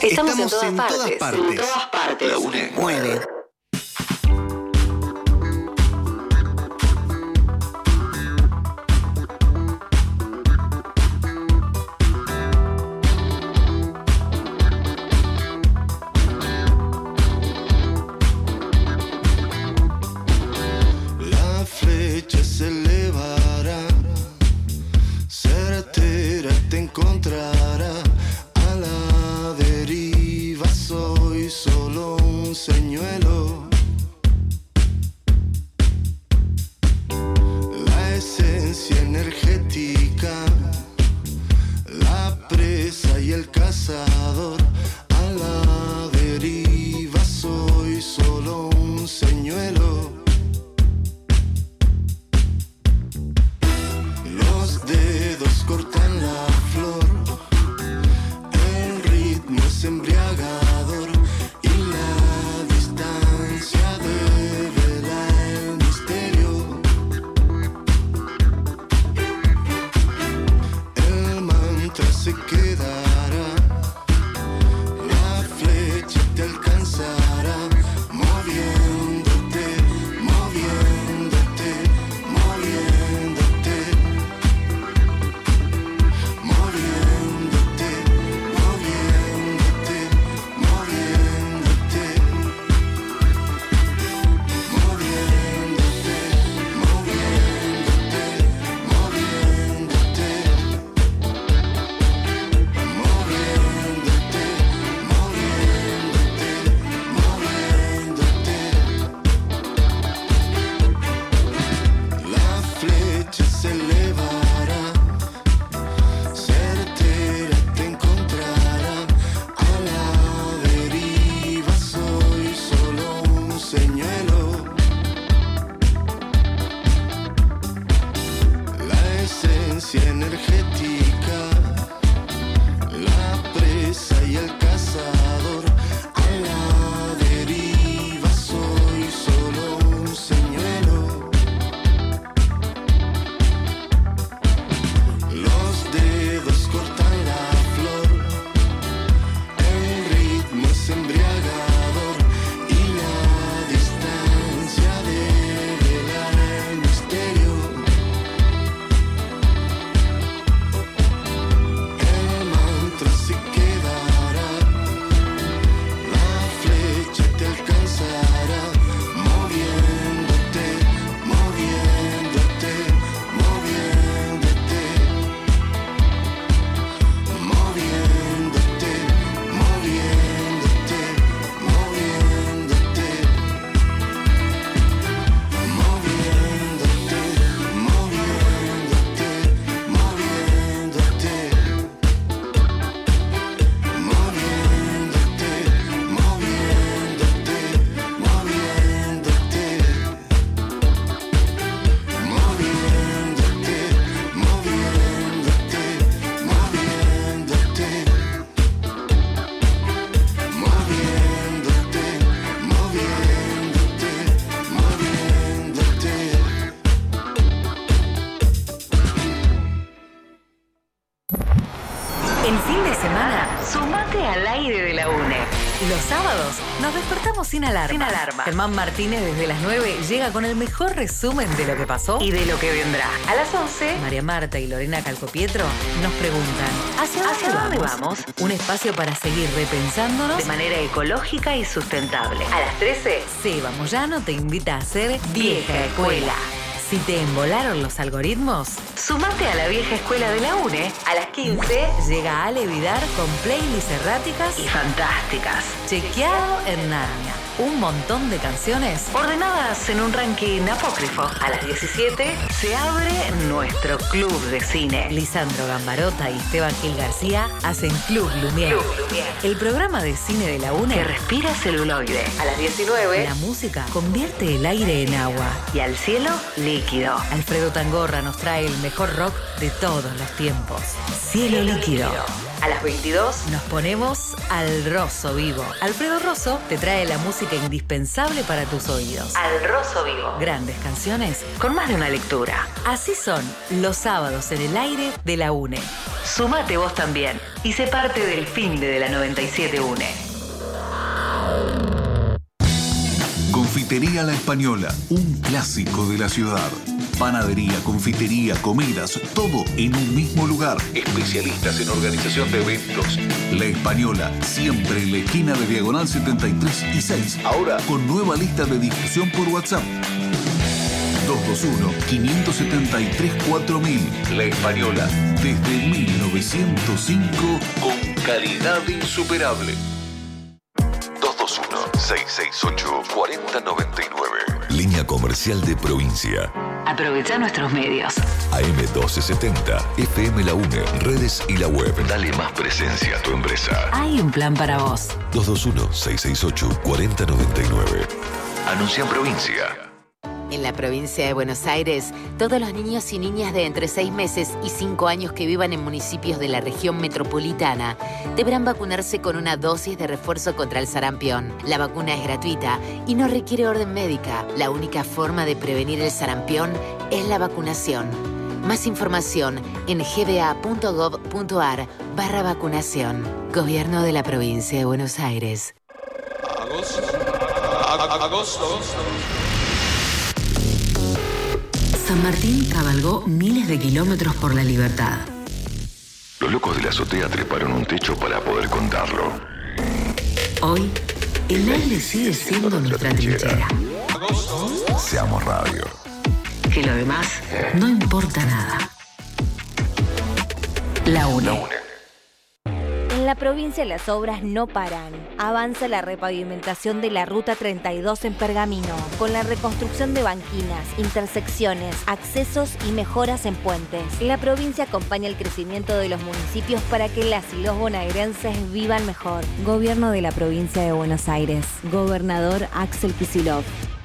Estamos en todas partes. En todas partes. La UNE mueve. La flecha se elevará, certera te encontrará. A la deriva soy solo un señuelo. La esencia energética, la presa y el cazador. A la deriva soy solo un señuelo. Los dedos cortan la flor, el ritmo es embriagador y la distancia devela el misterio. El mantra se quedará, la flecha te alcanzará, moviéndote, moviéndote, moviéndote. Moviéndote, moviéndote, moviéndote. Moviéndote, moviéndote, moviéndote. Moviéndote, moviéndote, moviéndote. La flecha se elevará, certera te encontrará. A la deriva soy solo un señuelo. La esencia energética, la presa y el cazador. A la deriva soy solo un señuelo. Los dedos cortan la flor, el ritmo es embriagador y la distancia devela el misterio. El mantra se quedará, la flecha te alcanzará, moviéndote, moviéndote, moviéndote. Moviéndote, moviéndote, moviéndote. Moviéndote, moviéndote, moviéndote. Moviéndote, moviéndote, moviéndote. Moviéndote, moviéndote, moviéndote. Moviéndote, moviéndote, moviéndote. El fin de semana, sumate al aire de la UNE. Los sábados nos despertamos sin alarma. Germán Martínez desde las 9 llega con el mejor resumen de lo que pasó y de lo que vendrá. A las 11, María Marta y Lorena Calcopietro nos preguntan ¿Hacia dónde vamos? Un espacio para seguir repensándonos de manera ecológica y sustentable. A las 13, Seba Moyano te invita a ser vieja escuela. Si te embolaron los algoritmos, sumate a la vieja escuela de la UNE. A las 15 llega Ale Vidar con playlists erráticas y fantásticas. Chequeado en Narnia. Un montón de canciones ordenadas en un ranking apócrifo. A las 17 se abre nuestro club de cine. Lisandro Gambarota y Esteban Gil García hacen Club Lumière. El programa de cine de la UNE que respira celuloide. A las 19 la música convierte el aire en agua y al cielo líquido. Alfredo Tangorra nos trae el mejor rock de todos los tiempos. Cielo líquido. A las 22 nos ponemos al Rosso Vivo. Alfredo Rosso te trae la música indispensable para tus oídos. Al Rosso Vivo. Grandes canciones con más de una lectura. Así son los sábados en el aire de la UNE. sumate vos también y sé parte del finde de la 97.1. Confitería La Española, un clásico de la ciudad. Panadería, confitería, comidas, todo en un mismo lugar. Especialistas en organización de eventos. La Española, siempre en la esquina de Diagonal 73 y 6. Ahora con nueva lista de difusión por WhatsApp. 221-573-4000. La Española, desde 1905, con calidad insuperable. 221-668-4099. Línea comercial de provincia. Aprovecha nuestros medios. AM1270, FM La UNE, redes y la web. Dale más presencia a tu empresa. Hay un plan para vos. 221-668-4099. Anuncia en provincia. En la provincia de Buenos Aires, todos los niños y niñas de entre 6 meses y 5 años que vivan en municipios de la región metropolitana deberán vacunarse con una dosis de refuerzo contra el sarampión. La vacuna es gratuita y no requiere orden médica. La única forma de prevenir el sarampión es la vacunación. Más información en gba.gov.ar/vacunación. Gobierno de la provincia de Buenos Aires. Agosto. San Martín cabalgó miles de kilómetros por la libertad. Los locos de la azotea treparon un techo para poder contarlo. Hoy, el aire sigue siendo nuestra trinchera. Seamos radio. Que lo demás no importa nada. La UNE. En la provincia las obras no paran. Avanza la repavimentación de la Ruta 32 en Pergamino, con la reconstrucción de banquinas, intersecciones, accesos y mejoras en puentes. La provincia acompaña el crecimiento de los municipios para que las y los bonaerenses vivan mejor. Gobierno de la provincia de Buenos Aires. Gobernador Axel Kicillof.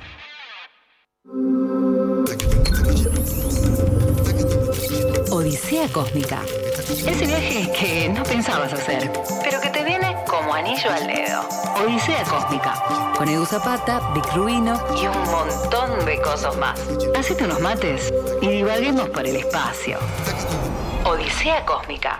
Odisea Cósmica. Ese viaje que no pensabas hacer, pero que te viene como anillo al dedo. Odisea Cósmica. Con Edu Zapata, Vic Rubino y un montón de cosas más. Hacete unos mates y divaguemos por el espacio. Odisea Cósmica.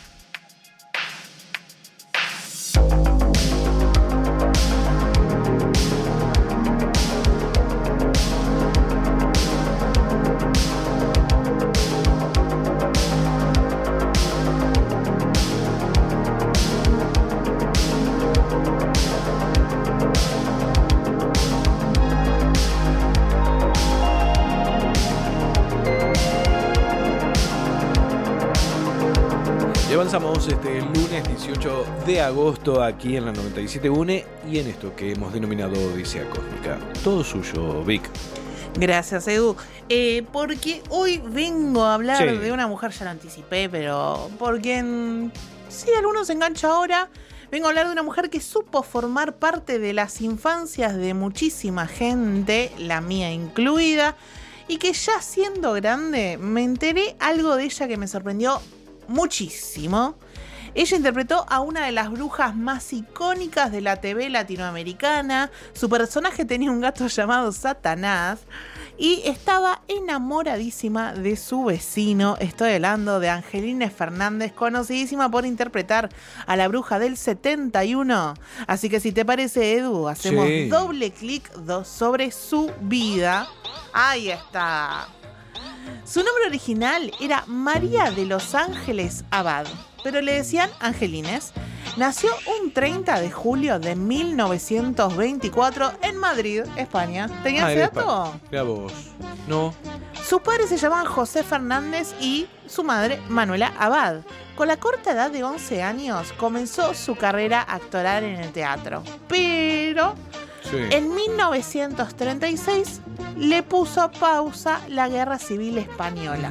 Avanzamos este lunes 18 de agosto aquí en la 97.1 y en esto que hemos denominado Odisea Cósmica. Todo suyo, Vic. Gracias, Edu. Porque hoy vengo a hablar de una mujer, ya lo anticipé, pero por quien sí, algunos se engancha ahora. Vengo a hablar de una mujer que supo formar parte de las infancias de muchísima gente, la mía incluida, y que ya siendo grande me enteré algo de ella que me sorprendió muchísimo. Ella interpretó a una de las brujas más icónicas de la TV latinoamericana. Su personaje tenía un gato llamado Satanás y estaba enamoradísima de su vecino. Estoy hablando de Angelina Fernández, conocidísima por interpretar a la bruja del 71. Así que si te parece, Edu, hacemos doble clic sobre su vida. Ahí está. Su nombre original era María de los Ángeles Abad, pero le decían Angelines. Nació un 30 de julio de 1924 en Madrid, España. ¿Tenías ese dato? Mira vos. No. Sus padres se llamaban José Fernández y su madre Manuela Abad. Con la corta edad de 11 años comenzó su carrera actoral en el teatro. Pero en 1936 le puso pausa la Guerra Civil Española.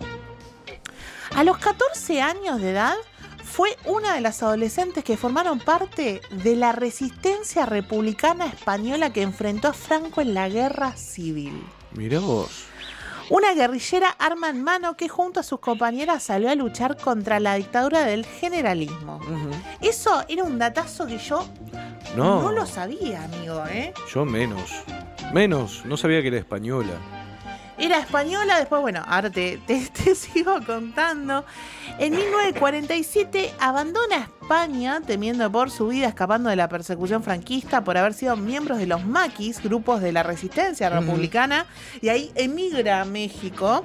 A los 14 años de edad fue una de las adolescentes que formaron parte de la resistencia republicana española que enfrentó a Franco en la Guerra Civil. Mirá vos. Una guerrillera arma en mano que junto a sus compañeras salió a luchar contra la dictadura del generalismo. Eso era un datazo que yo no lo sabía, amigo, ¿eh? Yo menos. No sabía que era española. Era española, después, bueno, ahora te sigo contando. En 1947 abandona España, temiendo por su vida, escapando de la persecución franquista por haber sido miembros de los maquis, grupos de la resistencia republicana, y ahí emigra a México.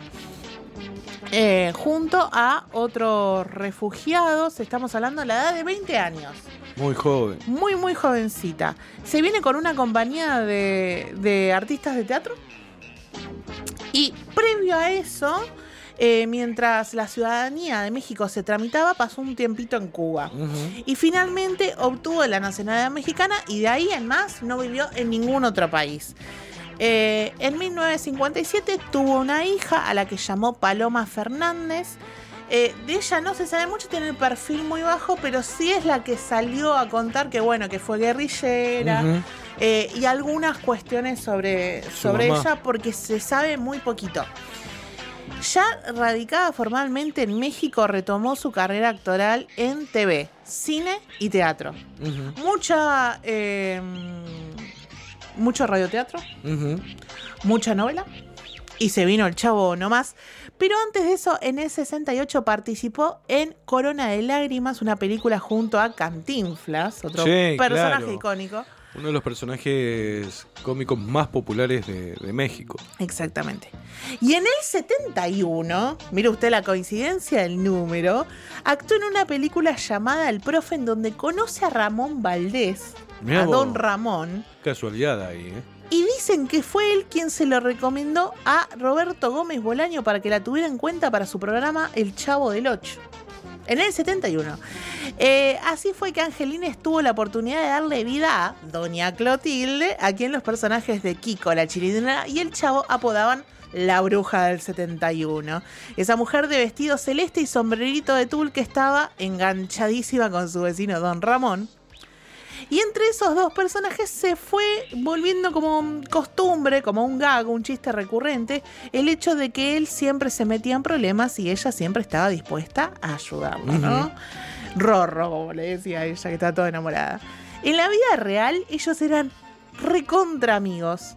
Junto a otros refugiados, estamos hablando de la edad de 20 años. Muy joven. Muy, muy jovencita. Se viene con una compañía de artistas de teatro. Y previo a eso, mientras la ciudadanía de México se tramitaba, pasó un tiempito en Cuba. Y finalmente obtuvo la nacionalidad mexicana y de ahí en más no vivió en ningún otro país. En 1957 tuvo una hija a la que llamó Paloma Fernández. De ella no se sabe mucho, tiene el perfil muy bajo, pero sí es la que salió a contar que bueno, que fue guerrillera, y algunas cuestiones sobre ella, porque se sabe muy poquito. Ya radicada formalmente en México, retomó su carrera actoral en TV, cine y teatro. Mucho radioteatro, mucha novela, y se vino el Chavo nomás. Pero antes de eso, en el 68 participó en Corona de Lágrimas, una película junto a Cantinflas, otro personaje icónico. Uno de los personajes cómicos más populares de México. Exactamente. Y en el 71, mire usted la coincidencia del número, actuó en una película llamada El Profe, en donde conoce a Ramón Valdés, Mirá a vos. Don Ramón. Casualidad ahí, ¿eh? Y dicen que fue él quien se lo recomendó a Roberto Gómez Bolaño para que la tuviera en cuenta para su programa El Chavo del Ocho. En el 71. Así fue que Angelines tuvo la oportunidad de darle vida a Doña Clotilde, a quien los personajes de Kiko, la Chilindrina y el Chavo apodaban la Bruja del 71. Esa mujer de vestido celeste y sombrerito de tul que estaba enganchadísima con su vecino Don Ramón. Y entre esos dos personajes se fue volviendo como costumbre, como un gag, un chiste recurrente, el hecho de que él siempre se metía en problemas y ella siempre estaba dispuesta a ayudarlo, ¿no? Rorro, como le decía a ella, que estaba toda enamorada. En la vida real, ellos eran recontra amigos.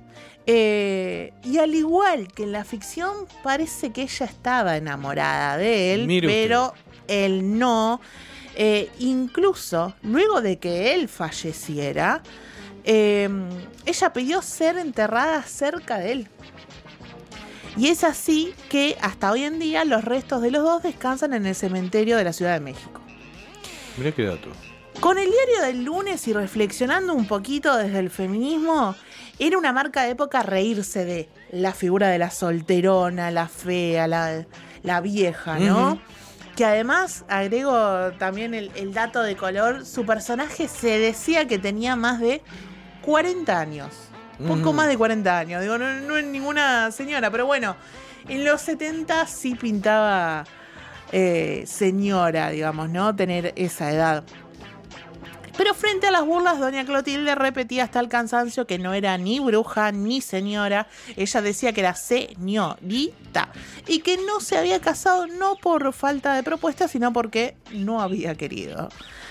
Y al igual que en la ficción, parece que ella estaba enamorada de él, pero él no. Incluso luego de que él falleciera, ella pidió ser enterrada cerca de él. Y es así que hasta hoy en día los restos de los dos descansan en el cementerio de la Ciudad de México. Mirá qué dato. Con el diario del lunes y reflexionando un poquito desde el feminismo, era una marca de época reírse de la figura de la solterona, la fea, la vieja, ¿no? Que además, agrego también el dato de color, su personaje se decía que tenía más de 40 años. Poco más de 40 años. Digo, no es ninguna señora, pero bueno, en los 70 sí pintaba señora, digamos, ¿no? Tener esa edad. Pero frente a las burlas, doña Clotilde repetía hasta el cansancio que no era ni bruja ni señora. Ella decía que era señorita y que no se había casado no por falta de propuesta, sino porque no había querido.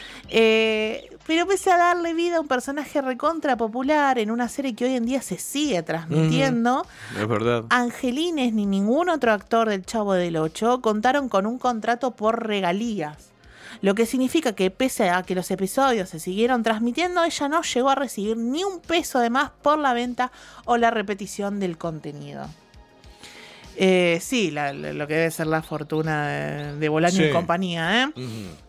Pero pese a darle vida a un personaje recontra popular en una serie que hoy en día se sigue transmitiendo, es verdad. Angelines ni ningún otro actor del Chavo del Ocho contaron con un contrato por regalías. Lo que significa que pese a que los episodios se siguieron transmitiendo, ella no llegó a recibir ni un peso de más por la venta o la repetición del contenido. Sí, lo que debe ser la fortuna de Bolaño y compañía, ¿eh?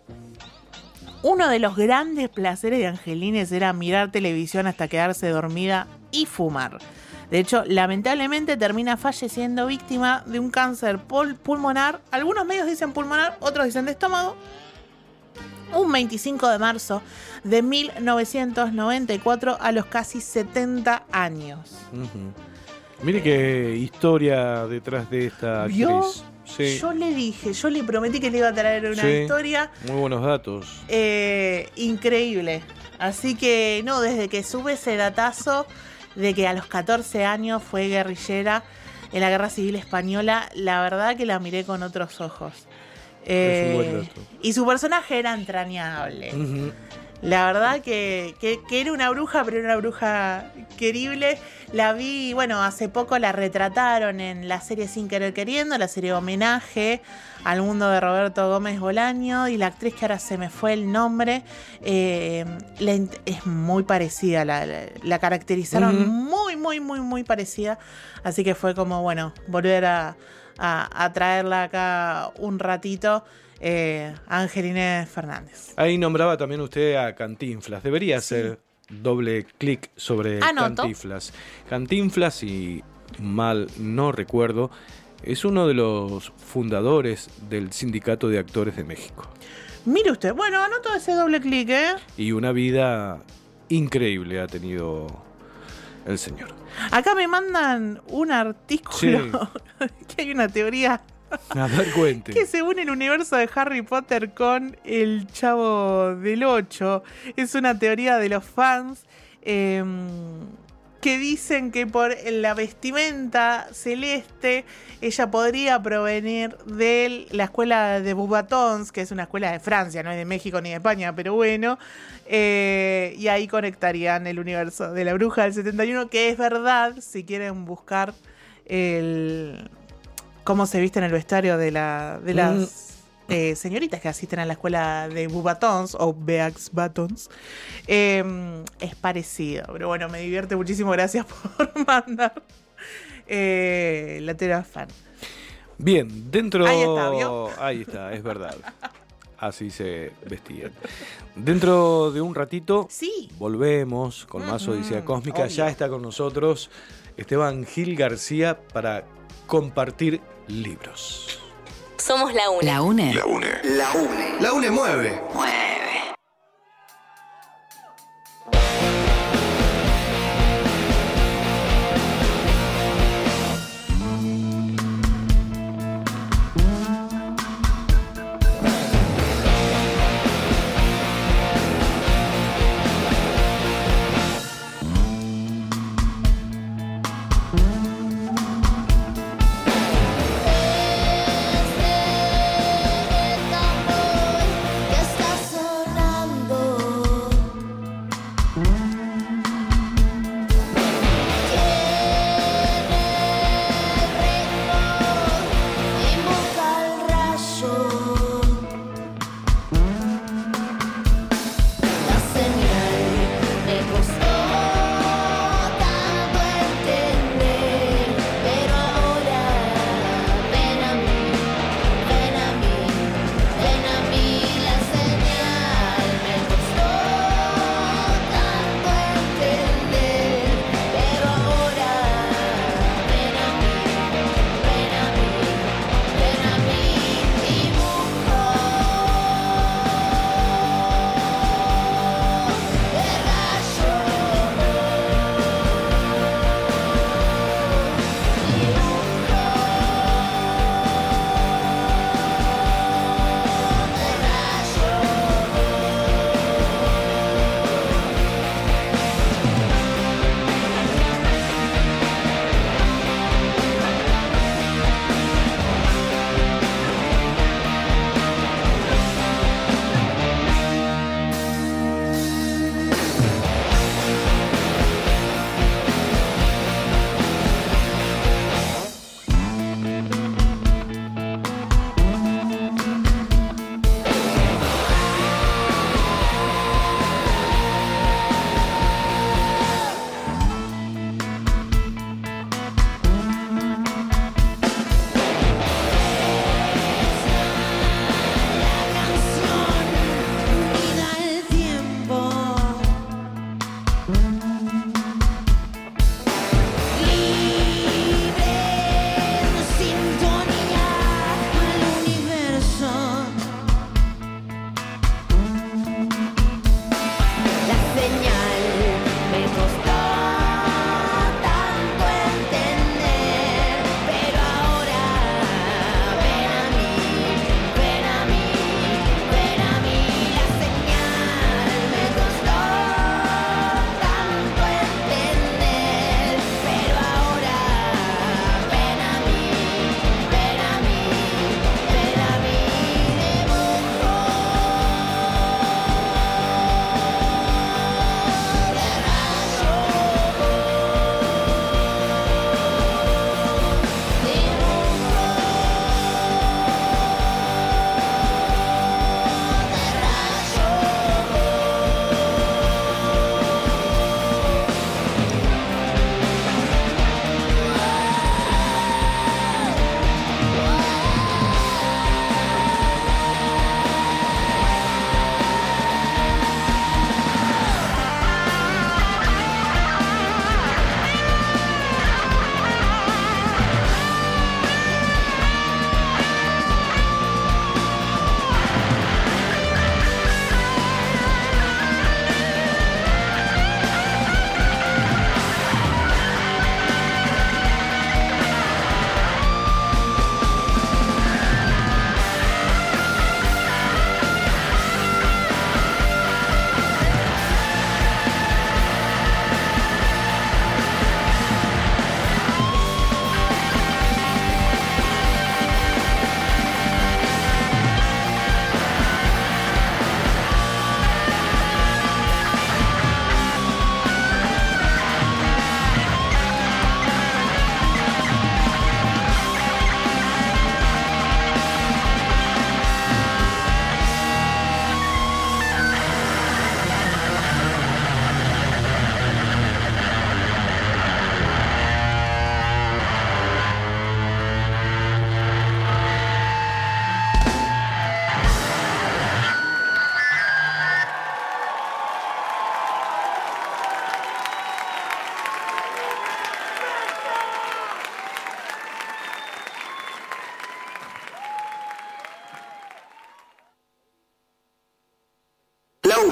Uno de los grandes placeres de Angelines era mirar televisión hasta quedarse dormida y fumar. De hecho, lamentablemente termina falleciendo víctima de un cáncer pulmonar. Algunos medios dicen pulmonar, otros dicen de estómago. Un 25 de marzo de 1994 a los casi 70 años. Mire qué historia detrás de esta actriz. ¿Vio? Sí. Yo le prometí que le iba a traer una historia. Muy buenos datos. Increíble. Así que, no, desde que sube ese datazo de que a los 14 años fue guerrillera en la Guerra Civil Española, la verdad que la miré con otros ojos. Es un buen dato. Y su personaje era entrañable. La verdad que era una bruja, pero era una bruja querible. La vi, bueno, hace poco la retrataron en la serie Sin Querer Queriendo, la serie homenaje al mundo de Roberto Gómez Bolaño. Y la actriz, que ahora se me fue el nombre, es muy parecida. La caracterizaron muy parecida. Así que fue como, bueno, volver a traerla acá un ratito. Angelina Fernández. Ahí nombraba también usted a Cantinflas. Debería hacer doble clic sobre Cantinflas. Cantinflas, si mal no recuerdo, es uno de los fundadores del Sindicato de Actores de México. Mire usted, bueno, anoto ese doble clic, Y una vida increíble ha tenido el señor. Acá me mandan un artículo que hay una teoría. A ver, cuente. Que según el universo de Harry Potter con el Chavo del 8, es una teoría de los fans que dicen que por la vestimenta celeste ella podría provenir de la escuela de Beauxbatons, que es una escuela de Francia, no es de México ni de España, pero bueno, y ahí conectarían el universo de la bruja del 71, que es verdad, si quieren buscar cómo se viste en el vestuario de las señoritas que asisten a la escuela de Beauxbatons o Beauxbatons, es parecido. Pero bueno, me divierte muchísimo. Gracias por mandar la teoría fan. Bien, dentro... Ahí está, ¿vio? Ahí está, es verdad. Así se vestían. Dentro de un ratito volvemos con más Odisea Cósmica. Obvio. Ya está con nosotros Esteban Gil García para compartir libros. Somos la UNE. La UNE. La UNE mueve. Que está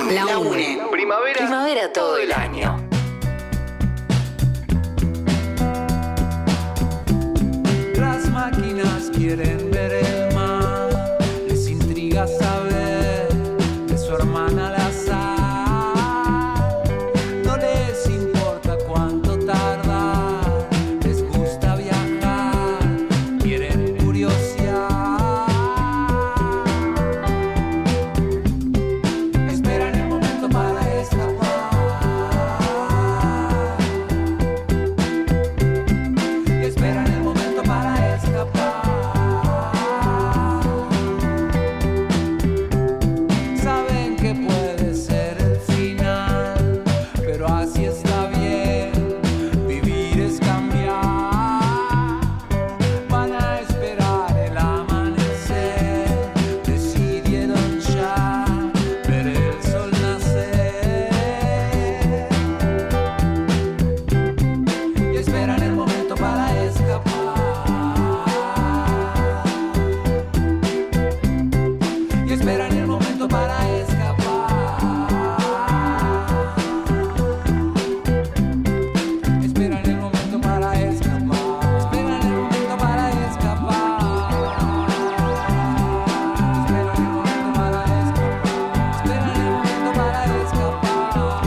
La UNE. Primavera todo el año. Las máquinas quieren ver el mar, les intriga saber de su hermana la sal. No les importa cuánto tarda, les gusta viajar, quieren curiosear. Esperan el momento para escapar. Y esperan el momento para escapar. Saben que puede ser el final, pero así está bien, vivir es cambiar. Van a esperar el amanecer, decidieron ya ver el sol nacer. Y esperan el momento para escapar. Y esperan el momento para escapar. Esperan el momento para escapar. Esperan el momento para escapar. Esperan el momento para escapar. Esperan el momento para escapar.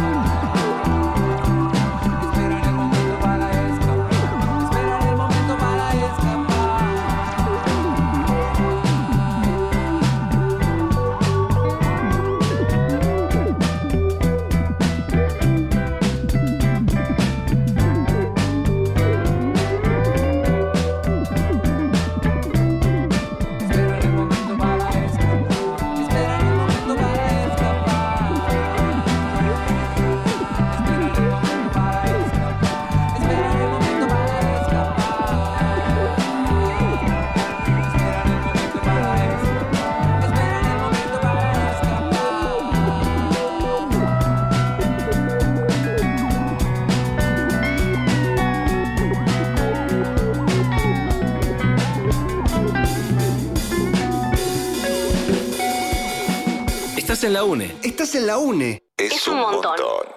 Esperan el momento para escapar. Esperan el momento para escapar. Esperan el momento para escapar. Esperan el momento para escapar. Esperan el momento para escapar. Esperan el momento para escapar. Esperan el momento para escapar. Esperan el momento para Estás en la UNE. Estás en la UNE. Es un montón.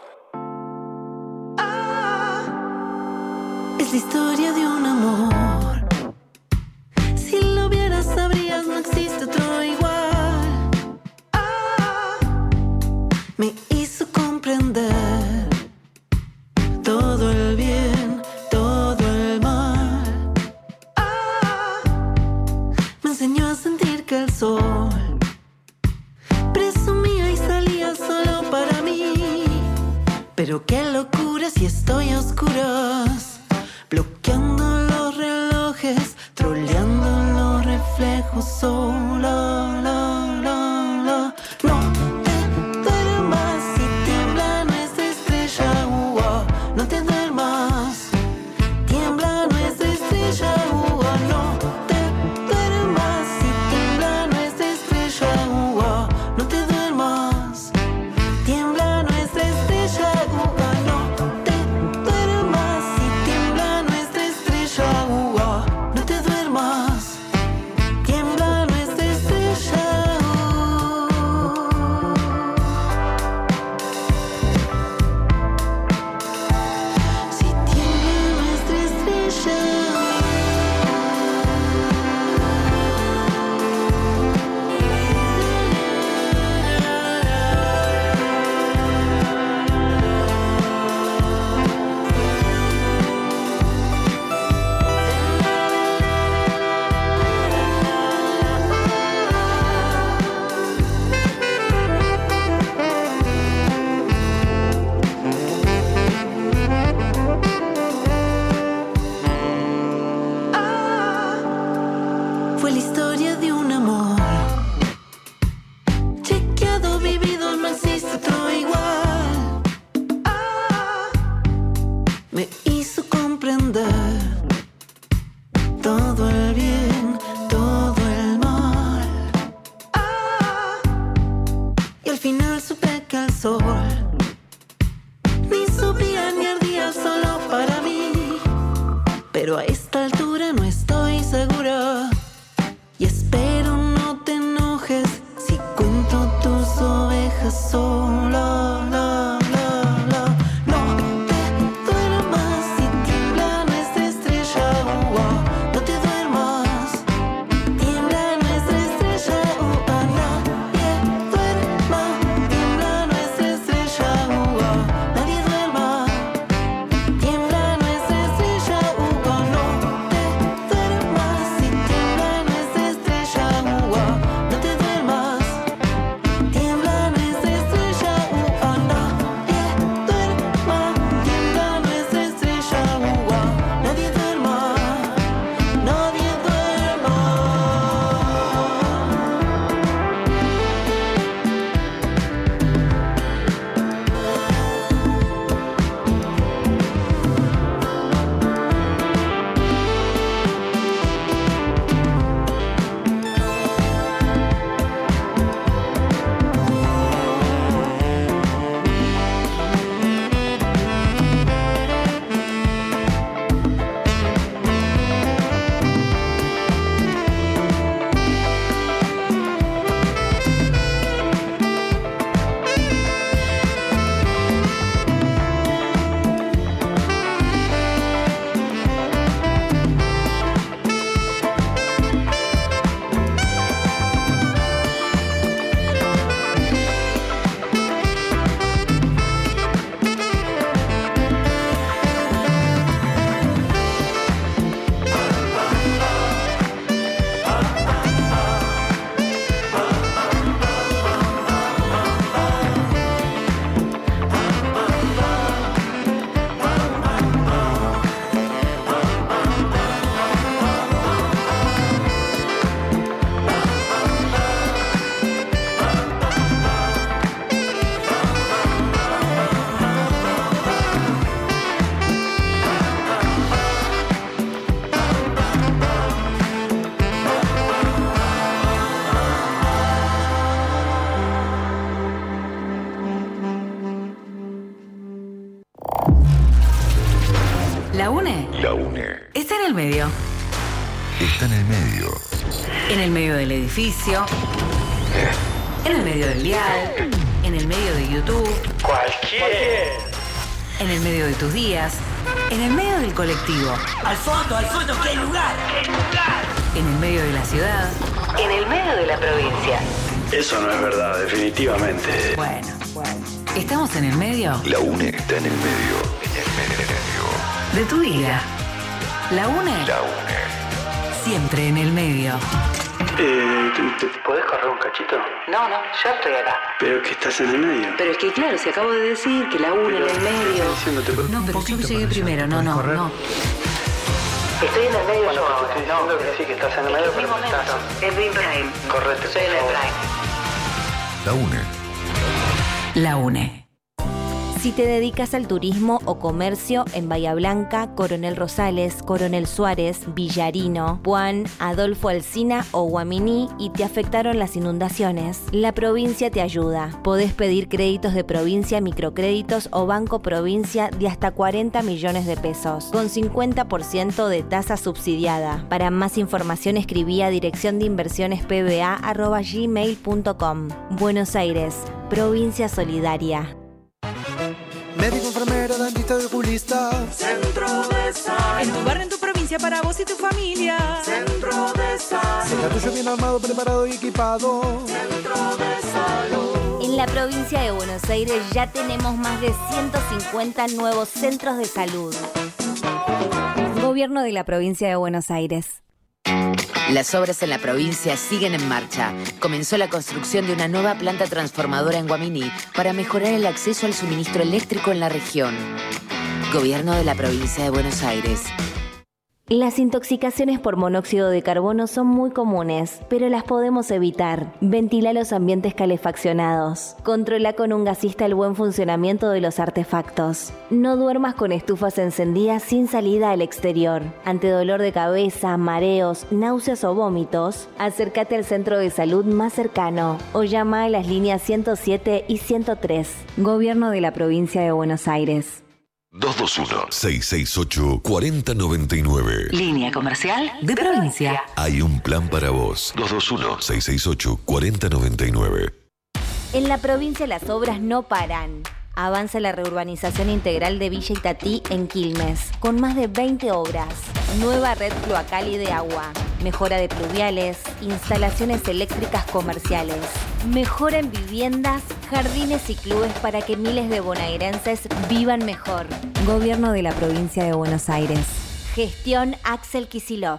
Es la historia de un amor. Si lo vieras sabrías no existe otro igual. Me hizo comprender todo el bien, todo el mal. Me enseñó a sentir que el sol presumía y salía solo para mí. Pero qué locura si estoy a oscuras, bloqueando los relojes, troleando los reflejos sola, la, la, la. No te duermas si tiembla nuestra estrella, no te duermas, tiembla nuestra estrella, no te duermas si tiembla nuestra estrella, no te duermas, tiembla nuestra estrella, no te duermas si tiembla nuestra estrella, no te duermas, tiembla nuestra estrella. Si tiembla nuestra estrella. Fue la historia de un amor chequeado, vivido, no existe otro igual. Me hizo comprender todo el bien, todo el mal. Y al final supe que el sol ni subía ni ardía solo para mí. Pero a esta altura no estoy segura. Y espero no te enojes si cuento tus ovejas sola. medio. Está en el medio. En el medio del edificio. En el medio del dial. En el medio de YouTube. Cualquier. En el medio de tus días. En el medio del colectivo. Al fondo, ¿qué lugar? En el medio de la ciudad. En el medio de la provincia. Eso no es verdad, definitivamente. Bueno. ¿Estamos en el medio? La UNE está en el medio. En el medio. De tu vida. La UNE. La UNE. Siempre en el medio. ¿Te podés correr un cachito? No, ya estoy acá. Pero que estás en el medio. Pero es que claro, si acabo de decir que la UNE en el medio. No, pero yo llegué primero, no. Estoy en el medio yo ahora. Estoy diciendo que sí, que estás en el medio, pero no estás. Es Dream Prime. Correte. Soy en el Prime. La UNE. La UNE. Si te dedicas al turismo o comercio en Bahía Blanca, Coronel Rosales, Coronel Suárez, Villarino, Puan, Adolfo Alsina o Guaminí y te afectaron las inundaciones, la provincia te ayuda. Podés pedir créditos de provincia, microcréditos o Banco Provincia de hasta 40 millones de pesos, con 50% de tasa subsidiada. Para más información escribí a direcciondeinversionespba@gmail.com. Buenos Aires, provincia solidaria. Médico, enfermero, dentista y oculista. Centro de Salud. En tu barrio, en tu provincia, para vos y tu familia. Centro de Salud. Será tuyo bien armado, preparado y equipado. Centro de Salud. En la provincia de Buenos Aires ya tenemos más de 150 nuevos centros de salud. Gobierno de la provincia de Buenos Aires. Las obras en la provincia siguen en marcha. Comenzó la construcción de una nueva planta transformadora en Guaminí para mejorar el acceso al suministro eléctrico en la región. Gobierno de la provincia de Buenos Aires. Las intoxicaciones por monóxido de carbono son muy comunes, pero las podemos evitar. Ventila los ambientes calefaccionados. Controla con un gasista el buen funcionamiento de los artefactos. No duermas con estufas encendidas sin salida al exterior. Ante dolor de cabeza, mareos, náuseas o vómitos, acércate al centro de salud más cercano o llama a las líneas 107 y 103. Gobierno de la provincia de Buenos Aires. 221-668-4099. Línea comercial de provincia. Hay un plan para vos. 221-668-4099. En la provincia las obras no paran. Avanza la reurbanización integral de Villa Itatí en Quilmes, con más de 20 obras. Nueva red cloacal y de agua, mejora de pluviales, instalaciones eléctricas comerciales, mejora en viviendas, jardines y clubes para que miles de bonaerenses vivan mejor. Gobierno de la provincia de Buenos Aires. Gestión Axel Kicillof.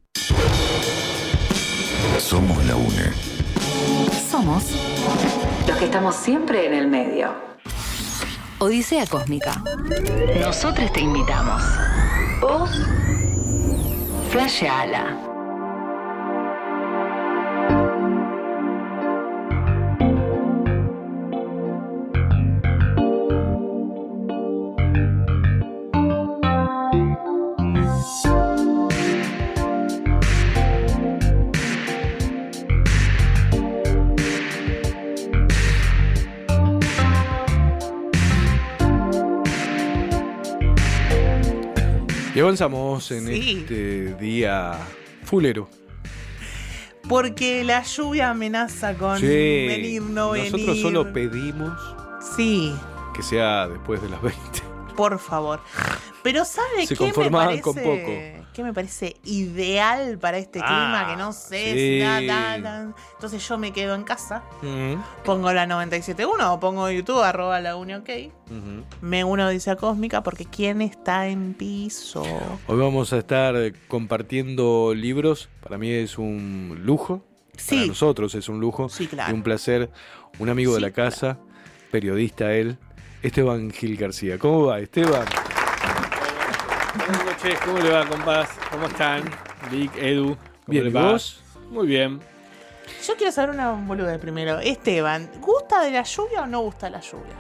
Somos la UNE. Somos los que estamos siempre en el medio. Odisea Cósmica. Nosotros te invitamos. Vos, flasheala. Y avanzamos en este día fulero. Porque la lluvia amenaza con venir, no venir. Nosotros solo pedimos que sea después de las 20. Por favor. Pero ¿sabe qué me parece? Con poco. ¿Qué me parece ideal para este clima? Que no sé si nada. Entonces yo me quedo en casa, pongo la 97.1 o pongo YouTube @launiok. Me uno a Odisea Cósmica porque ¿quién está en piso? Hoy vamos a estar compartiendo libros. Para mí es un lujo. Para nosotros es un lujo y un placer. Un amigo de la casa, periodista él, Esteban Gil García. ¿Cómo va, Esteban? Buenas noches, ¿cómo le va, compás? ¿Cómo están? Vic, Edu, bien, ¿y vos? Muy bien. Yo quiero saber una boluda primero. Esteban, ¿gusta de la lluvia o no gusta la lluvia?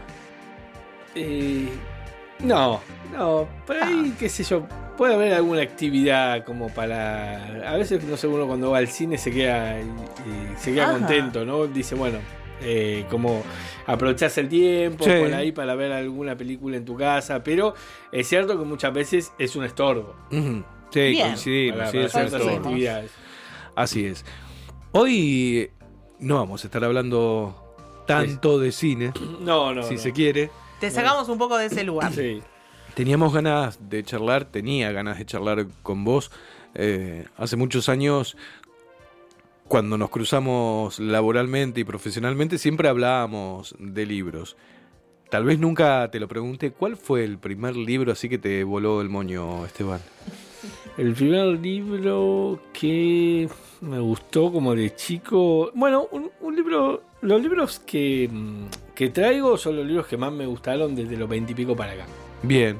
No, por ahí, qué sé yo, puede haber alguna actividad como para... A veces, no sé, uno cuando va al cine se queda contento, ¿no? Dice, bueno, como aprovechás el tiempo por ahí para ver alguna película en tu casa, pero es cierto que muchas veces es un estorbo. Sí, Bien. coincidimos. Sí, es cierto. actividades. Así es. Hoy no vamos a estar hablando tanto de cine, No. se quiere. Te sacamos un poco de ese lugar. Sí. Tenía ganas de charlar con vos hace muchos años. Cuando nos cruzamos laboralmente y profesionalmente, siempre hablábamos de libros. Tal vez nunca te lo pregunté, ¿cuál fue el primer libro así que te voló el moño, Esteban? El primer libro que me gustó como de chico... Bueno, un libro... Los libros que traigo son los libros que más me gustaron desde los 20 y pico para acá. Bien.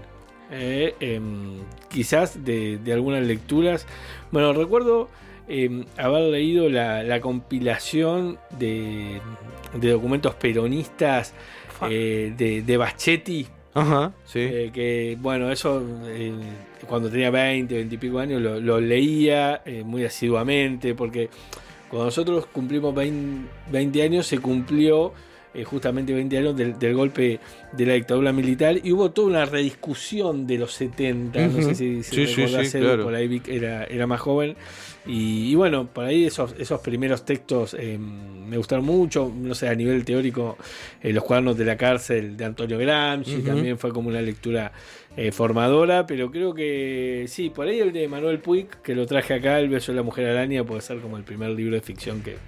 Quizás de algunas lecturas. Bueno, recuerdo haber leído la compilación de documentos peronistas de Bachetti. Ajá, sí. Que bueno, eso cuando tenía 20 y pico años lo leía muy asiduamente, porque cuando nosotros cumplimos 20 años se cumplió justamente 20 años del golpe de la dictadura militar, y hubo toda una rediscusión de los 70, no sé si recordás, claro. Por ahí Vic era más joven, y bueno, por ahí esos primeros textos me gustaron mucho, no sé, a nivel teórico, Los cuadernos de la cárcel de Antonio Gramsci, también fue como una lectura formadora, pero creo que sí, por ahí el de Manuel Puig, que lo traje acá, El beso de la mujer araña, puede ser como el primer libro de ficción que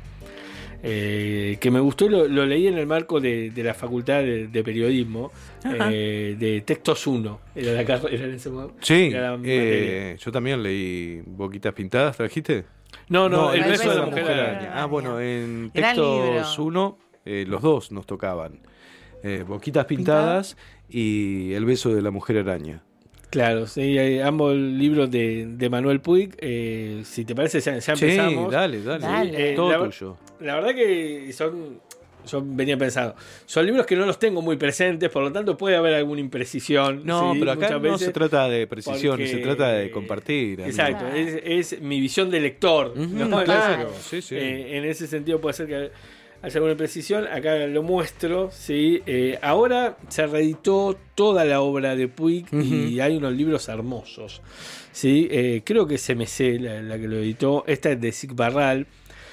me gustó. Lo leí en el marco de la facultad de periodismo, de Textos 1, era en ese momento. Sí, yo también leí Boquitas Pintadas, ¿trajiste? No, El beso de la mujer araña. Bueno, en Textos 1 los dos nos tocaban, Boquitas Pintadas y El beso de la mujer araña. Claro, sí, ambos libros de Manuel Puig. Si te parece, ya empezamos. Dale. Todo tuyo. La verdad que yo venía pensando, son libros que no los tengo muy presentes, por lo tanto puede haber alguna imprecisión. No, ¿sí? pero acá no se trata de precisión, se trata de compartir. Exacto, es mi visión de lector. ¿no? Claro, sí. En ese sentido puede ser que haya alguna precisión. Acá lo muestro, ¿sí? Ahora se reeditó toda la obra de Puig y hay unos libros hermosos, ¿sí? Creo que es CMC la que lo editó. Esta es de Sic Barral,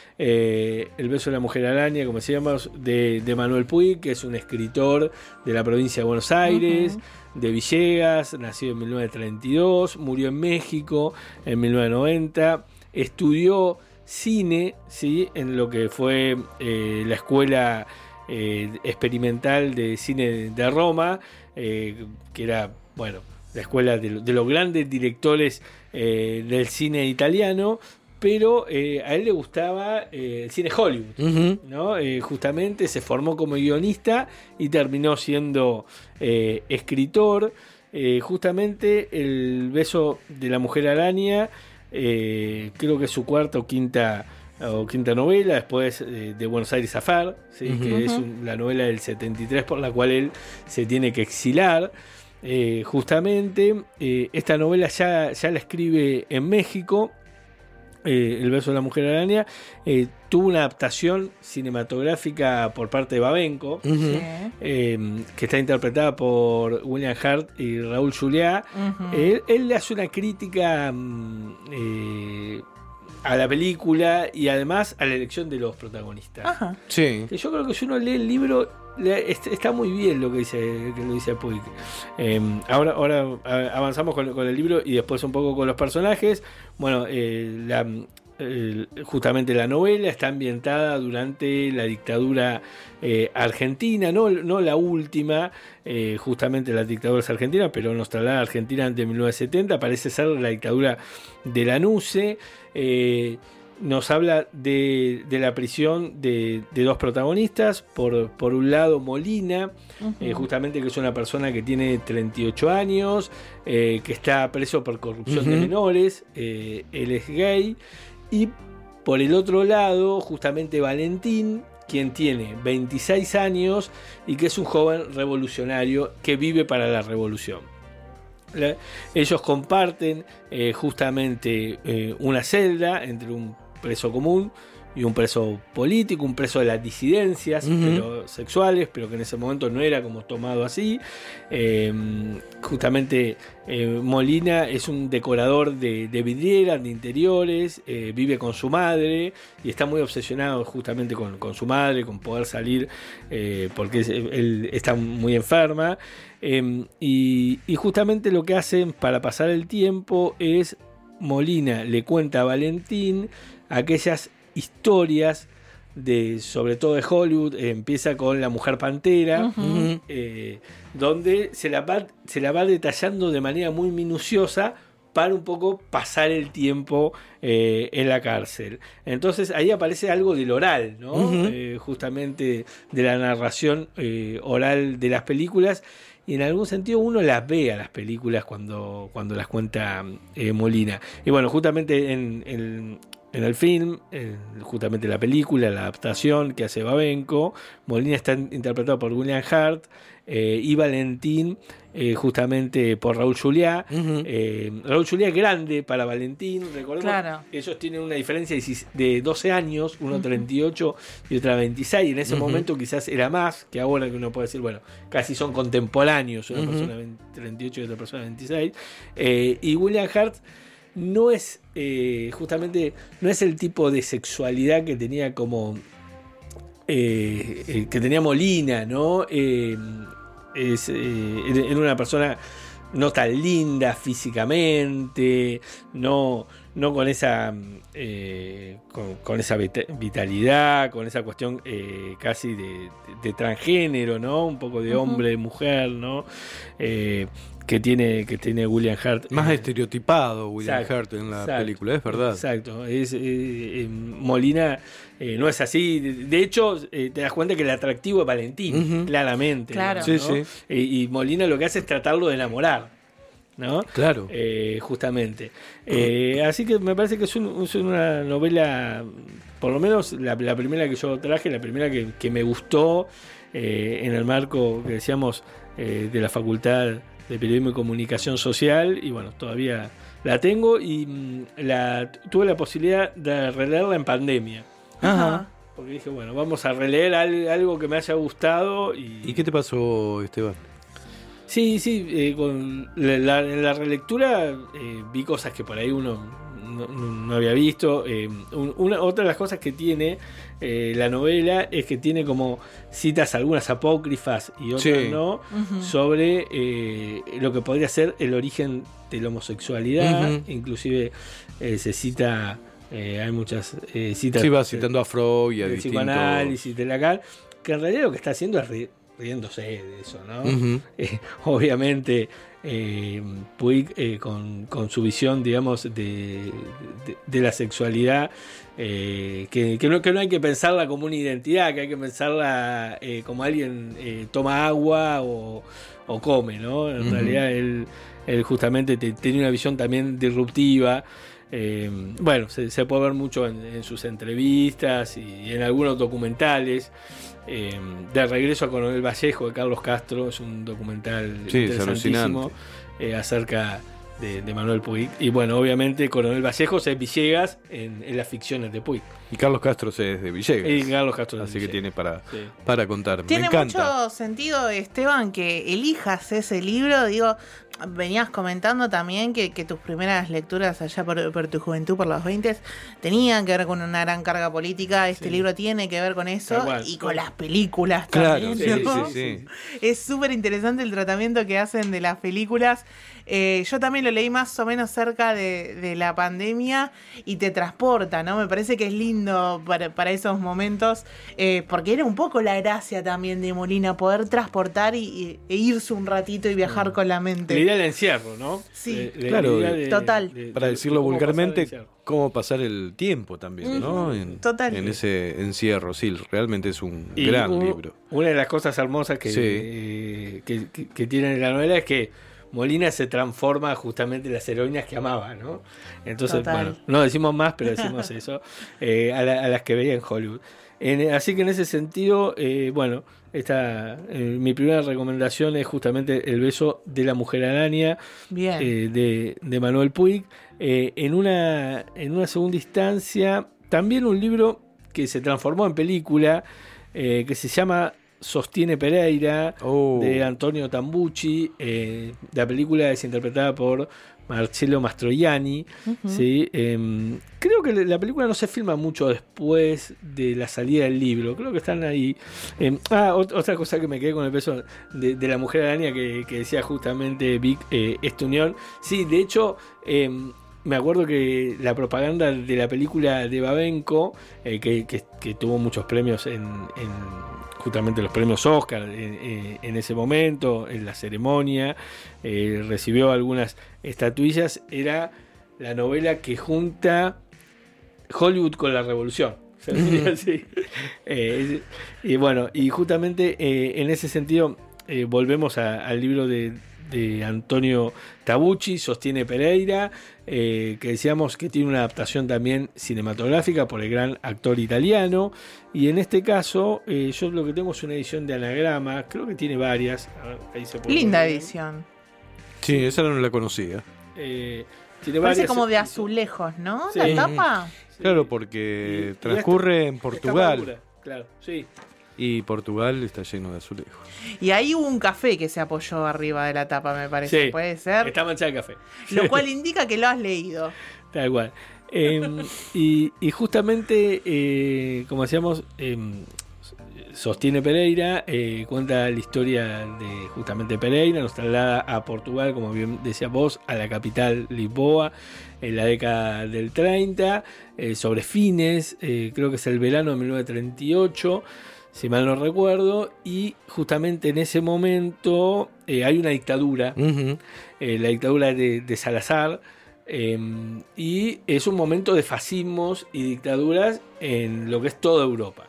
El beso de la mujer araña, como decíamos, de Manuel Puig, que es un escritor de la provincia de Buenos Aires, de Villegas, nacido en 1932, murió en México en 1990, estudió cine, ¿sí? En lo que fue la escuela experimental de cine de Roma, que era, bueno, la escuela de los grandes directores del cine italiano, pero a él le gustaba el cine Hollywood, ¿no? Justamente se formó como guionista y terminó siendo escritor. Justamente El beso de la mujer araña, creo que es su cuarta o quinta novela, después de Buenos Aires Affair, ¿sí? Que es la novela del 73 por la cual él se tiene que exilar. Justamente esta novela ya la escribe en México. El beso de la mujer araña tuvo una adaptación cinematográfica por parte de Babenco, que está interpretada por William Hurt y Raúl Juliá. Él le hace una crítica a la película y además a la elección de los protagonistas. Sí. Que yo creo que si uno lee el libro está muy bien lo que dice Puig. Ahora avanzamos con el libro y después un poco con los personajes. Bueno, justamente la novela está ambientada durante la dictadura argentina, no la última, justamente la dictadura es argentina, pero nos traslada a Argentina antes de 1970, parece ser la dictadura de Lanuse. Nos habla de la prisión de dos protagonistas. Por un lado, Molina, justamente, que es una persona que tiene 38 años, que está preso por corrupción de menores, él es gay. Y por el otro lado, justamente Valentín, quien tiene 26 años y que es un joven revolucionario que vive para la revolución. Ellos comparten justamente una celda entre un preso común un preso político, un preso de las disidencias pero sexuales, pero que en ese momento no era como tomado así. Justamente Molina es un decorador de vidrieras, de interiores, vive con su madre y está muy obsesionado justamente con su madre, con poder salir, porque él está muy enferma. Y justamente lo que hacen para pasar el tiempo es, Molina le cuenta a Valentín aquellas historias sobre todo de Hollywood. Empieza con La Mujer Pantera, donde se la va detallando de manera muy minuciosa para un poco pasar el tiempo en la cárcel. Entonces ahí aparece algo del oral, ¿no? Justamente de la narración oral de las películas, y en algún sentido uno las ve a las películas cuando las cuenta Molina. Y bueno, justamente en el film, justamente la película, la adaptación que hace Babenco, Molina está interpretado por William Hurt, y Valentín justamente por Raúl Juliá. Raúl Juliá es grande para Valentín, recordemos que ellos tienen una diferencia de 12 años, uno 38 y otra 26, y en ese momento quizás era más que ahora, que uno puede decir, bueno, casi son contemporáneos, una persona 38 y otra persona 26, y William Hurt no es justamente no es el tipo de sexualidad que tenía como que tenía Molina, ¿no? Era una persona no tan linda físicamente, no con esa con esa vitalidad, con esa cuestión casi de transgénero, ¿no? Un poco de hombre, mujer, ¿no? Que tiene William Hurt. Más estereotipado William Hurt en la película, es verdad. Exacto. Molina no es así. De hecho, te das cuenta que el atractivo es Valentín, claramente. Claro. ¿no? Sí. Y Molina lo que hace es tratarlo de enamorar, ¿no? Claro. Justamente. Así que me parece que es una novela, por lo menos la primera que yo traje, la primera que me gustó en el marco que decíamos de la Facultad de Periodismo y Comunicación Social, y bueno, todavía la tengo, y tuve la posibilidad de releerla en pandemia. Porque dije, bueno, vamos a releer algo que me haya gustado. ¿Y qué te pasó, Esteban? Sí, en la relectura vi cosas que por ahí uno no había visto. Otra de las cosas que tiene la novela es que tiene como citas algunas apócrifas y otras no, sobre lo que podría ser el origen de la homosexualidad. Inclusive se cita, hay muchas citas. Sí, va citando a Freud y a distintos... psicoanálisis, de Lacan, que en realidad lo que está haciendo es riéndose de eso, ¿no? Obviamente Puig con su visión, digamos, de la sexualidad, que no hay que pensarla como una identidad, que hay que pensarla como alguien toma agua o come, ¿no? En realidad él justamente tenía una visión también disruptiva. Bueno, se puede ver mucho en sus entrevistas y en algunos documentales. De Regreso a Coronel Vallejo, de Carlos Castro, es un documental interesantísimo acerca de Manuel Puig. Y bueno, obviamente Coronel Vallejo es Villegas en las ficciones de Puig. Y Carlos Castro es de Villegas. Y Carlos Castro así que tiene para contar. Tiene Me encanta. mucho sentido, Esteban, que elijas ese libro. Digo, venías comentando también que tus primeras lecturas allá por tu juventud, por los 20, tenían que ver con una gran carga política. Este libro tiene que ver con eso y con las películas también. Claro, sí. Es súper interesante el tratamiento que hacen de las películas. Yo también lo leí más o menos cerca de la pandemia y te transporta, ¿no? Me parece que es lindo para esos momentos, porque era un poco la gracia también de Molina, poder transportar e irse un ratito y viajar con la mente. La idea del encierro, ¿no? Sí, claro. Total. Para decirlo vulgarmente, cómo pasar el tiempo también, ¿no? Total. En ese encierro, sí, realmente es un gran libro. Una de las cosas hermosas que tiene la novela es que Molina se transforma justamente en las heroínas que amaba, ¿no? Entonces, bueno, no decimos más, pero decimos eso, a las que veía en Hollywood. Así que en ese sentido, bueno, mi primera recomendación es justamente El beso de la mujer araña, de Manuel Puig. En una segunda instancia, también un libro que se transformó en película, que se llama Sostiene Pereira, de Antonio Tambucci. La película es interpretada por Marcello Mastroianni. ¿Sí? Creo que la película no se filma mucho después de la salida del libro. Creo que están ahí. Otra cosa que me quedé con el peso de La Mujer Araña que decía justamente Vic Estunión. Sí, de hecho, me acuerdo que la propaganda de la película de Babenco, que tuvo muchos premios en justamente los premios Oscar en ese momento, en la ceremonia, recibió algunas estatuillas, era la novela que junta Hollywood con la revolución. Sí. Y bueno, y justamente en ese sentido volvemos al libro de Antonio Tambucci, Sostiene Pereira, que decíamos que tiene una adaptación también cinematográfica por el gran actor italiano, y en este caso yo lo que tengo es una edición de Anagrama, creo que tiene varias. A ver, ahí se puede linda ver. edición. Sí, esa no la conocía. Tiene parece varias, como de azulejos, ¿no? Sí. La tapa. Claro, porque transcurre en Portugal. Claro, sí. Y Portugal está lleno de azulejos. Y ahí hubo un café que se apoyó arriba de la tapa, me parece. Sí, puede ser. Está manchada de café. Lo cual indica que lo has leído. Tal cual. Y justamente, como decíamos, Sostiene Pereira, cuenta la historia de justamente Pereira, nos traslada a Portugal, como bien decías vos, a la capital Lisboa, en la década del 30, sobre fines, creo que es el verano de 1938, si mal no recuerdo, y justamente en ese momento hay una dictadura, la dictadura de Salazar, y es un momento de fascismos y dictaduras en lo que es toda Europa.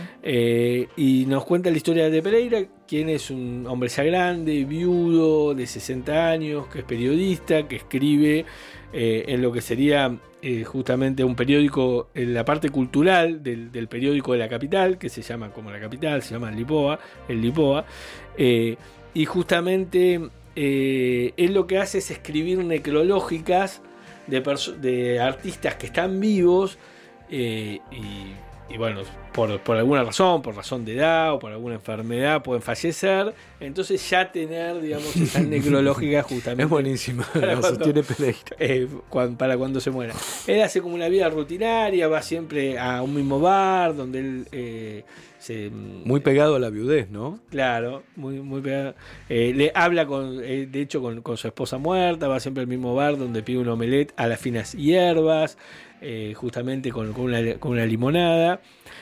Y nos cuenta la historia de Pereira, quien es un hombre ya grande, viudo, de 60 años, que es periodista, que escribe en lo que sería justamente un periódico, en la parte cultural del periódico de la capital, que se llama como la capital, se llama el Lisboa, y justamente él lo que hace es escribir necrológicas de artistas que están vivos, y bueno, por alguna razón, por razón de edad o por alguna enfermedad pueden fallecer, entonces ya tener, digamos, esas necrológicas justamente. Es buenísima, Sostiene Pereira. Para cuando se muera. Él hace como una vida rutinaria, va siempre a un mismo bar donde él muy pegado a la viudez, ¿no? Claro, muy pegado. Le habla de hecho con su esposa muerta, va siempre al mismo bar donde pide un omelette a las finas hierbas, justamente con una limonada.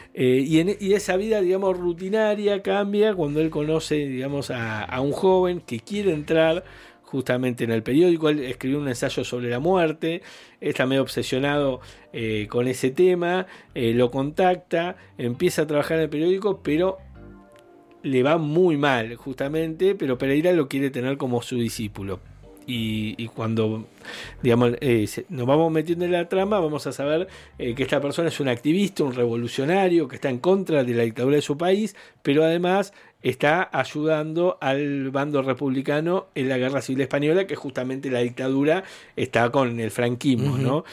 Y esa vida, digamos, rutinaria cambia cuando él conoce, digamos, a un joven que quiere entrar justamente en el periódico. Él escribió un ensayo sobre la muerte, está medio obsesionado con ese tema, lo contacta, empieza a trabajar en el periódico, pero le va muy mal justamente, pero Pereira lo quiere tener como su discípulo. Y cuando, digamos, nos vamos metiendo en la trama, vamos a saber que esta persona es un activista, un revolucionario que está en contra de la dictadura de su país, pero además está ayudando al bando republicano en la Guerra Civil Española, que justamente la dictadura está con el franquismo, ¿no?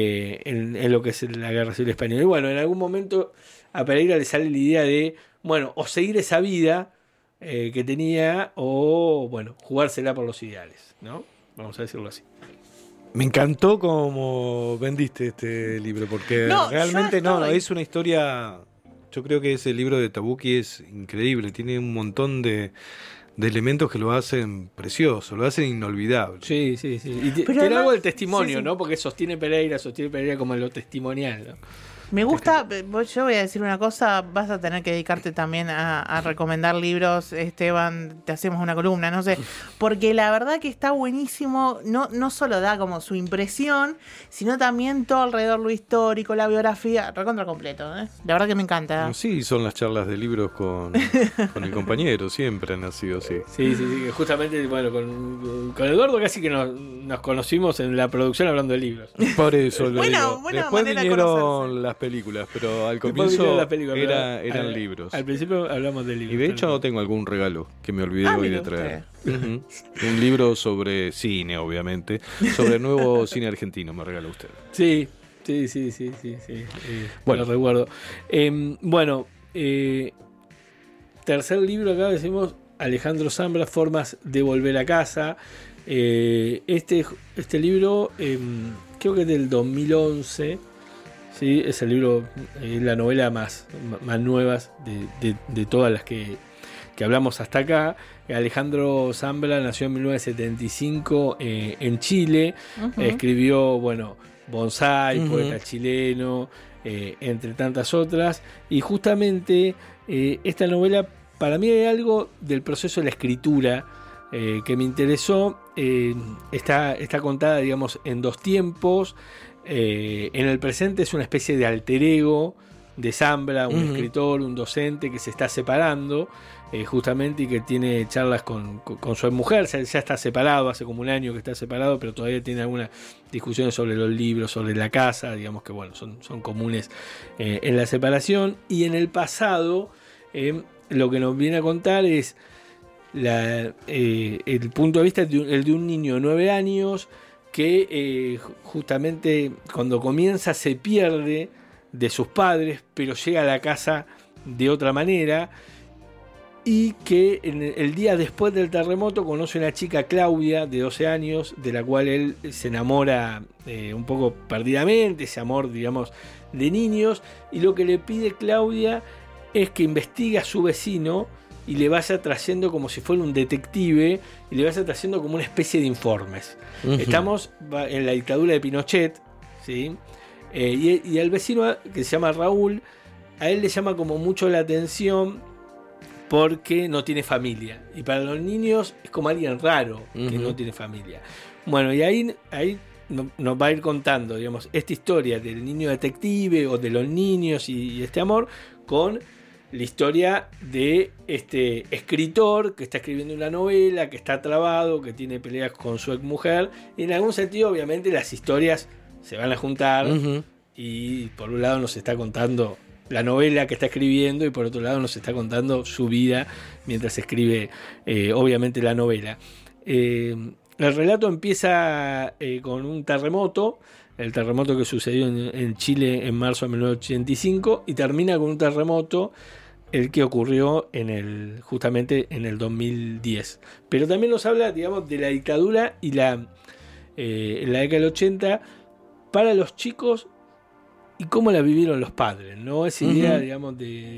En lo que es la Guerra Civil Española. Y bueno, en algún momento a Pereira le sale la idea de, bueno, o seguir esa vida que tenía, o bueno, jugársela por los ideales, ¿no? Vamos a decirlo así. Me encantó cómo vendiste este libro, porque realmente es una historia. Yo creo que ese libro de Tambucci es increíble, tiene un montón de elementos que lo hacen precioso, lo hacen inolvidable. Sí. Y tiene algo del testimonio, ¿no? Porque sostiene Pereira como lo testimonial, ¿no? Me gusta, yo voy a decir una cosa, vas a tener que dedicarte también a recomendar libros, Esteban, te hacemos una columna, no sé, porque la verdad que está buenísimo, no solo da como su impresión, sino también todo alrededor lo histórico, la biografía, recontra completo, la verdad que me encanta. Sí, son las charlas de libros con el compañero, siempre han sido así. Sí, justamente, bueno, con Eduardo casi que nos conocimos en la producción hablando de libros. Por eso lo digo. Buena Después manera vinieron las películas, pero al comienzo eran libros. Al principio hablamos de libros. Y de hecho tengo algún regalo que me olvidé hoy de traer. Un libro sobre cine, obviamente, sobre el nuevo cine argentino me regaló usted. Sí, Sí. Bueno, lo recuerdo. Tercer libro acá decimos Alejandro Zambra, Formas de volver a casa. Este libro creo que es del 2011. Sí, es el libro, la novela más nuevas de todas las que hablamos hasta acá. Alejandro Zambra nació en 1975 en Chile. Escribió, Bonsai, poeta chileno, entre tantas otras. Y justamente esta novela, para mí hay algo del proceso de la escritura que me interesó. Está contada, digamos, en dos tiempos. En el presente es una especie de alter ego de Zambra, un escritor, un docente que se está separando justamente, y que tiene charlas con su mujer. Ya está separado, hace como un año que está separado, pero todavía tiene algunas discusiones sobre los libros, sobre la casa, digamos que son comunes en la separación. Y en el pasado lo que nos viene a contar es el punto de vista el de un niño de 9 años que justamente cuando comienza se pierde de sus padres, pero llega a la casa de otra manera, y que el día después del terremoto conoce a una chica, Claudia, de 12 años, de la cual él se enamora un poco perdidamente, ese amor, digamos, de niños, y lo que le pide Claudia es que investigue a su vecino y le vaya trayendo, como si fuera un detective, y le vaya trayendo como una especie de informes. Estamos en la dictadura de Pinochet, ¿sí? Y el vecino, que se llama Raúl, a él le llama como mucho la atención porque no tiene familia. Y para los niños es como alguien raro que no tiene familia. Bueno, y ahí nos va a ir contando, digamos, esta historia del niño detective o de los niños y este amor, con la historia de este escritor que está escribiendo una novela, que está trabado, que tiene peleas con su exmujer, y en algún sentido obviamente las historias se van a juntar, y por un lado nos está contando la novela que está escribiendo, y por otro lado nos está contando su vida mientras escribe obviamente la novela. El relato empieza con un terremoto, el terremoto que sucedió en Chile en marzo de 1985, y termina con un terremoto, el que ocurrió justamente en el 2010. Pero también nos habla, digamos, de la dictadura y en la década del 80 para los chicos y cómo la vivieron los padres, ¿no? Esa idea, digamos,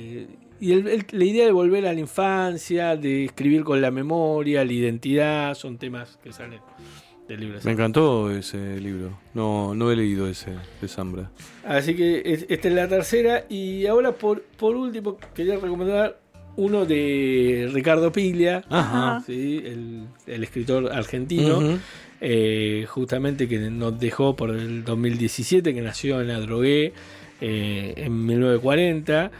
la idea de volver a la infancia, de escribir con la memoria, la identidad, son temas que salen del libro. Me encantó ese libro. No he leído ese de Zambra. Así que esta es la tercera. Y ahora, por último, quería recomendar uno de Ricardo Piglia, ¿sí? el escritor argentino, justamente, que nos dejó por el 2017, que nació en Adrogué en 1940.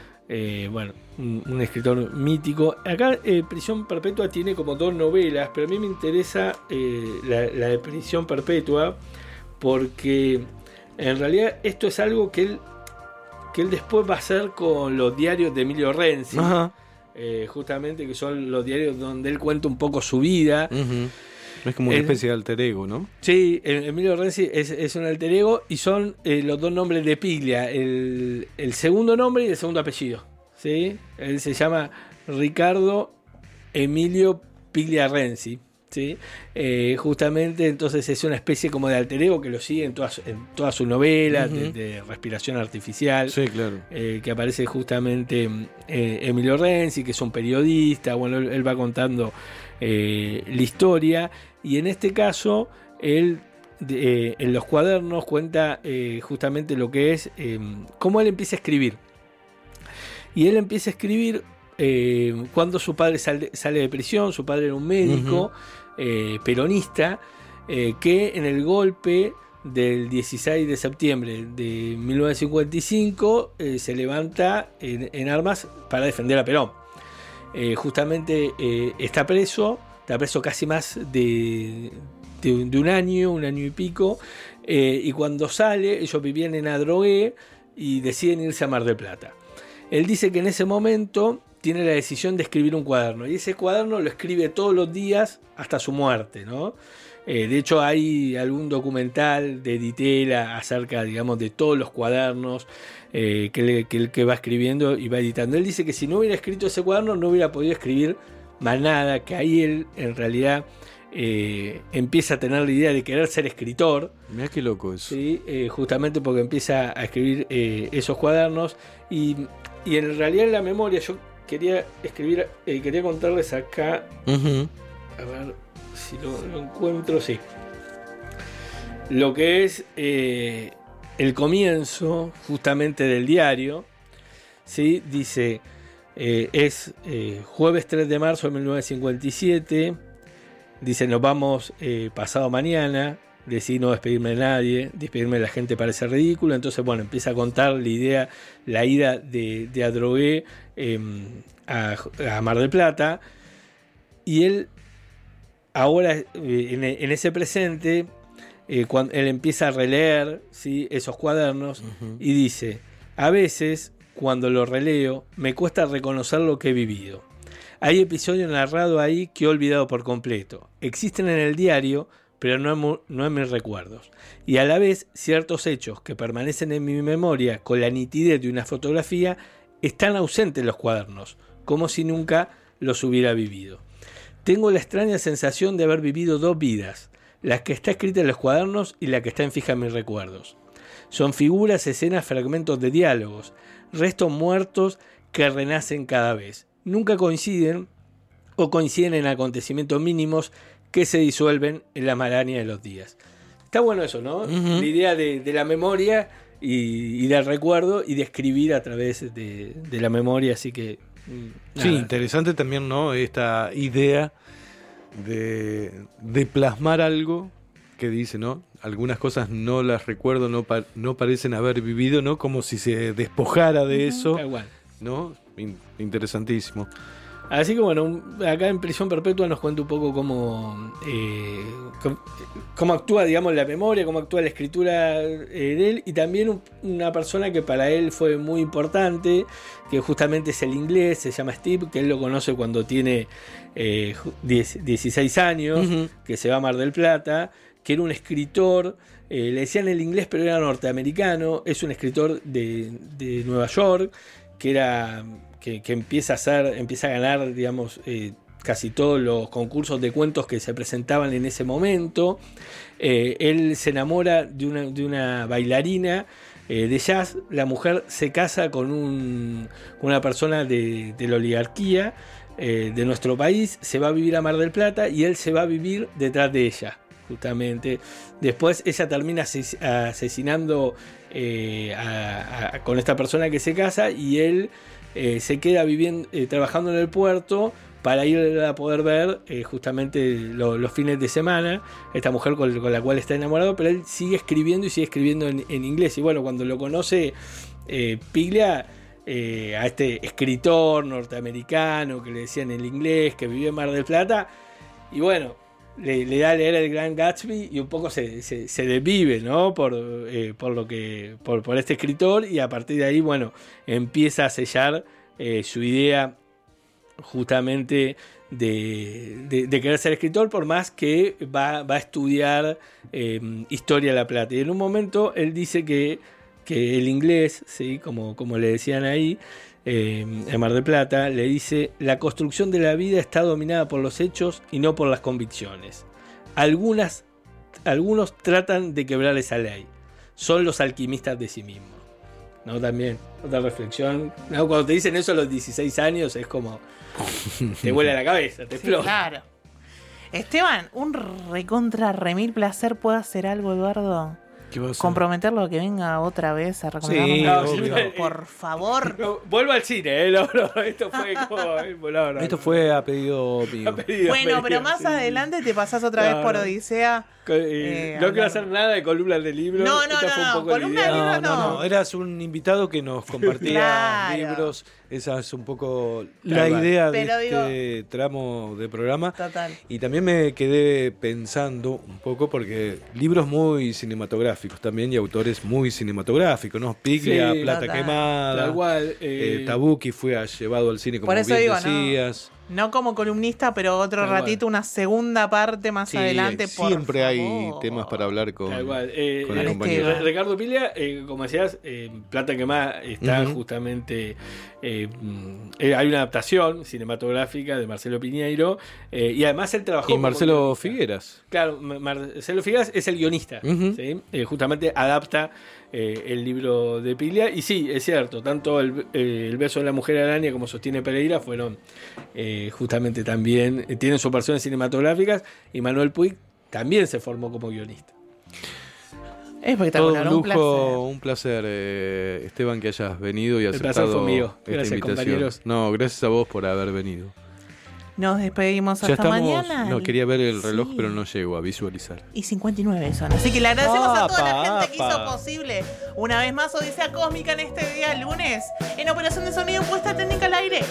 Un escritor mítico. Acá Prisión Perpetua tiene como 2 novelas, pero a mí me interesa la de Prisión Perpetua, porque en realidad esto es algo que él después va a hacer con los diarios de Emilio Renzi, justamente, que son los diarios donde él cuenta un poco su vida. Es como una especie de alter ego, ¿no? Sí, Emilio Renzi es un alter ego, y son los 2 nombres de Piglia, el segundo nombre y el segundo apellido, ¿sí? Él se llama Ricardo Emilio Piglia Renzi, ¿sí? Justamente, entonces es una especie como de alter ego que lo sigue en todas sus novelas, de respiración artificial. Sí, claro. Que aparece justamente Emilio Renzi, que es un periodista. Bueno, él va contando la historia, y en este caso él en los cuadernos cuenta justamente lo que es cómo él empieza a escribir. Y él empieza a escribir cuando su padre sale de prisión. Su padre era un médico peronista, que en el golpe del 16 de septiembre de 1955 se levanta en armas para defender a Perón. Justamente está preso casi más de un año y pico, y cuando sale, ellos vivían en Adrogué y deciden irse a Mar del Plata. Él dice que en ese momento tiene la decisión de escribir un cuaderno, y ese cuaderno lo escribe todos los días hasta su muerte, ¿no? De hecho, hay algún documental de Ditela acerca, digamos, de todos los cuadernos que va escribiendo y va editando. Él dice que si no hubiera escrito ese cuaderno no hubiera podido escribir más nada, que ahí él en realidad empieza a tener la idea de querer ser escritor. Mirá qué loco eso. ¿Sí? Justamente porque empieza a escribir esos cuadernos y en realidad en la memoria yo quería contarles acá, a ver si lo encuentro, sí, lo que es el comienzo justamente del diario, ¿sí? Dice, es jueves 3 de marzo de 1957, dice, nos vamos pasado mañana, decidí no despedirme de nadie, despedirme de la gente parece ridículo, entonces bueno, empieza a contar la ida de Adrogué a Mar del Plata, y él ahora en ese presente, cuando él empieza a releer, ¿sí?, esos cuadernos, y dice, a veces cuando lo releo me cuesta reconocer lo que he vivido. Hay episodios narrados ahí que he olvidado por completo. Existen en el diario, pero no en mis recuerdos. Y a la vez, ciertos hechos que permanecen en mi memoria con la nitidez de una fotografía están ausentes en los cuadernos, como si nunca los hubiera vivido. Tengo la extraña sensación de haber vivido dos vidas, la que está escrita en los cuadernos y la que está fija en mis recuerdos. Son figuras, escenas, fragmentos de diálogos, restos muertos que renacen cada vez. Nunca coinciden o coinciden en acontecimientos mínimos que se disuelven en la maraña de los días. Está bueno eso, ¿no? La idea de la memoria y del recuerdo y de escribir a través de la memoria, así que... Sí, interesante también, ¿no? Esta idea de plasmar algo que dice, ¿no? Algunas cosas no las recuerdo, no parecen haber vivido, ¿no? Como si se despojara de eso, ¿no? Interesantísimo. Así que bueno, acá en Prisión Perpetua nos cuenta un poco cómo actúa, digamos, la memoria, cómo actúa la escritura de él, y también una persona que para él fue muy importante, que justamente es el inglés, se llama Steve, que él lo conoce cuando tiene 16 años, que se va a Mar del Plata, que era un escritor, le decían el inglés pero era norteamericano, es un escritor de Nueva York, que empieza a ganar, digamos, casi todos los concursos de cuentos que se presentaban en ese momento. Él se enamora de una bailarina de jazz. La mujer se casa con una persona de la oligarquía de nuestro país, se va a vivir a Mar del Plata y él se va a vivir detrás de ella, justamente. Después ella termina asesinando con esta persona que se casa, y él se queda viviendo, trabajando en el puerto para ir a poder ver justamente los fines de semana esta mujer con la cual está enamorado, pero él sigue escribiendo en inglés. Y bueno, cuando lo conoce Piglia, a este escritor norteamericro que le decían el inglés, que vivía en Mar del Plata, y bueno, le da a leer el Gran Gatsby y un poco se desvive, ¿no? por este escritor, y a partir de ahí, bueno, empieza a sellar su idea justamente de querer ser escritor, por más que va a estudiar Historia de La Plata. Y en un momento él dice que el inglés, ¿sí?, como le decían ahí, en Mar del Plata, le dice: la construcción de la vida está dominada por los hechos y no por las convicciones. Algunos tratan de quebrar esa ley. Son los alquimistas de sí mismos. ¿No? También, otra reflexión. ¿No? Cuando te dicen eso a los 16 años es como... te vuela la cabeza, te explota. Claro. Esteban, un recontra remil placer. ¿Puedo hacer algo, Eduardo? Comprometerlo a que venga otra vez a recomendarnos un libro, por favor. No, vuelvo al cine, esto fue como, esto fue a pedido mío. Bueno, pero más adelante te pasás otra vez por Odisea. No quiero hacer nada de columnas de libros. No, columnas de libros no. Eras un invitado que nos compartía libros. Esa es un poco la idea de este tramo de programa. Total. Y también me quedé pensando un poco, porque libros muy cinematográficos también, y autores muy cinematográficos, ¿no? Piglia, Plata Quemada, tal cual, Tabucchi fue llevado al cine, como por eso bien digo, decías. No como columnista, pero otro ratito, una segunda parte más adelante. Siempre hay temas para hablar con la compañera. Ricardo Piglia, como decías, Plata Quemada está justamente... hay una adaptación cinematográfica de Marcelo Piñeiro y además él trabajó... Y Marcelo Figueras. Claro, Marcelo Figueras es el guionista. ¿Sí? Justamente adapta el libro de Piglia. Y sí, es cierto, tanto el beso de la mujer araña como Sostiene Pereira fueron justamente también, tienen sus versiones cinematográficas, y Manuel Puig también se formó como guionista. Espectacular, todo un lujo, un placer, Esteban, que hayas venido y aceptado esta invitación. Compañeros. No, gracias a vos por haber venido. Nos despedimos hasta mañana. No, quería ver el reloj, pero no llego a visualizar. Y 59 son. Así que le agradecemos a toda la gente que hizo posible una vez más Odisea Cósmica en este día lunes. En Operación de Sonido, puesta técnica al aire,